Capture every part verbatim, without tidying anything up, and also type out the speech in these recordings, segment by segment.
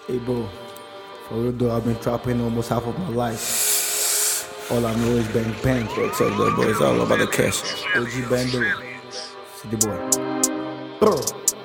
Hey bro, for real though, I've been trapping almost half of my life. All I know is bang bang. Bro, tell that boy it's all about the cash. O G Bando, City boy. Brr.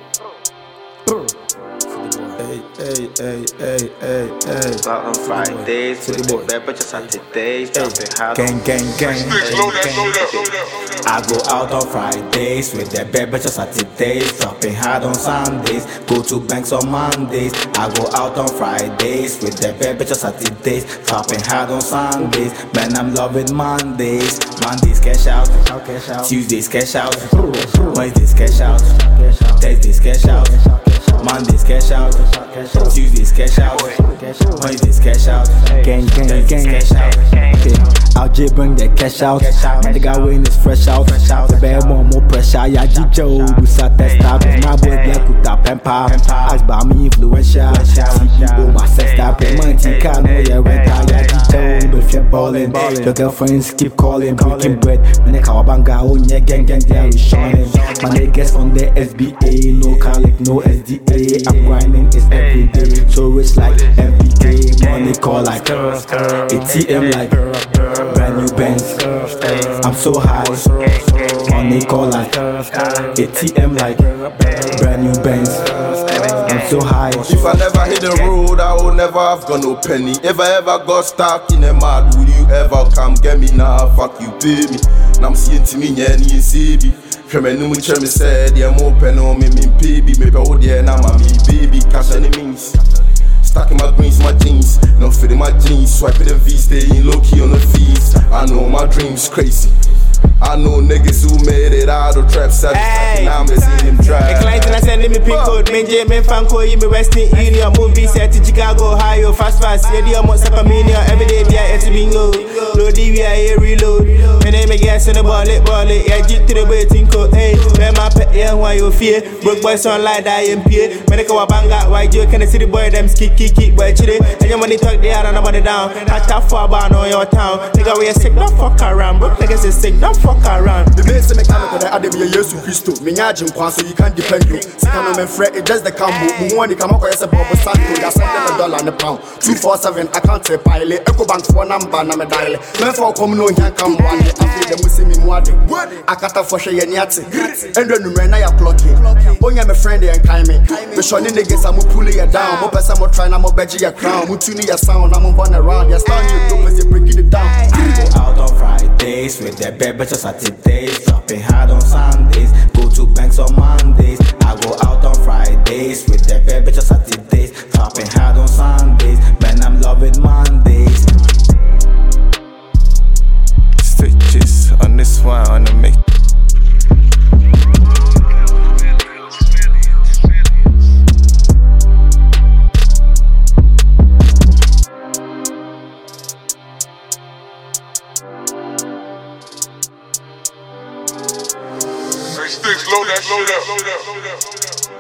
Brr. City boy. Hey, hey, hey, hey, hey, hey. Out on Fridays, City with boy. the pepper just Saturdays, dropping hard. Gang, gang, gang. Load that, load that, load that. I go out on Fridays with the bad bitches Saturdays, dropping hard on Sundays, go to banks on Mondays. I go out on Fridays with the bad bitches Saturdays, dropping hard on Sundays. Man, I'm loving Mondays. Mondays cash out, Tuesdays cash out, Wednesdays cash out, Thursdays cash out, Mondays cash out, Tuesdays cash out, Wednesdays cash out, Gang, gang, gang. cash out. I'll just bring that cash out. Man, the guy when it's fresh out. The bad one more pressure. Yeah, Jijo, do sa test out. My boy black with that pampa. Ask by me influential. C E O, my sister, payment. You can't know your rent. Yeah, Jijo, but if you're balling, your girlfriends keep calling, breaking bread. Man, the Kawabanga, oh yeah, gang, gang, they are shining. My niggas on the S B A, no Calic, no S D A. I'm grinding, it's every day. So it's like M P K, money call like A T M like brand new Benz. I'm so high, money call like A T M like brand new Benz. I'm so high. If I never hit the road, I will never have got no penny. If I ever got stuck in a mud, would you ever come get me now? Fuck you, pay me. Now I'm seeing to me, yeah, you see me. Tremendous, me tell me said, yeah, more pen on me, me baby. Maybe I would, yeah, now my baby. Cash any means. Stacking my greens, my jeans, not fitting my jeans. Swiping the V, staying low key on the fees. I know my dreams crazy. I know niggas who made it out of trap set. Now I'm seeing them try. A client and I send me pin code. Men J, men Fanco, you me Western Union. Movie set to Chicago, Ohio, fast fast. Yeah, the almost a communion. Every day, yeah, it's a bingo. Load D V I, reload. My name is gas in the ball, it ball it. Yeah, Jeep to the waiting code. Hey, where my pet, yeah, why you fear? Broke boys on like I M P A. Medical banga, why you can see the boy, them ski, kick, kick, boy, chile. And your money talk, they are on nobody down. I tap for a bar on your town. Nigga, we are sick, don't fuck around. Broke niggas is sick, don't fuck around. The base mechanical that I did be a yesu Christo. Minyajin Kwan, so you can't depend you. Sikano men fret, it just the cambo. Muwani Kamako is a Bobo Santo. That's something a dollar and a pound. two four seven, I can't say pilot. Echo bank for number, na me dial. Men for come no, here come one. I feel them with me mwade. I can't for sure yeti. And then you ran I clock it. Oh, yeah, my friend, and kind me. The shiny niggas, I'm pulling you down. More person, more trying, I'm a bedgy your crown. Mutuni your sound, I'm on around. You're starting you do as you're breaking it down. I go out on Fridays with the bad bitches Saturdays, dropping hard on Sundays, go to banks on Mondays. I go out on Fridays with the bad bitches Saturdays, dropping hard on Sundays. Man, I'm loving Mondays. Stitches on this one on the mix. Sticks, load that, load that, load that, load that.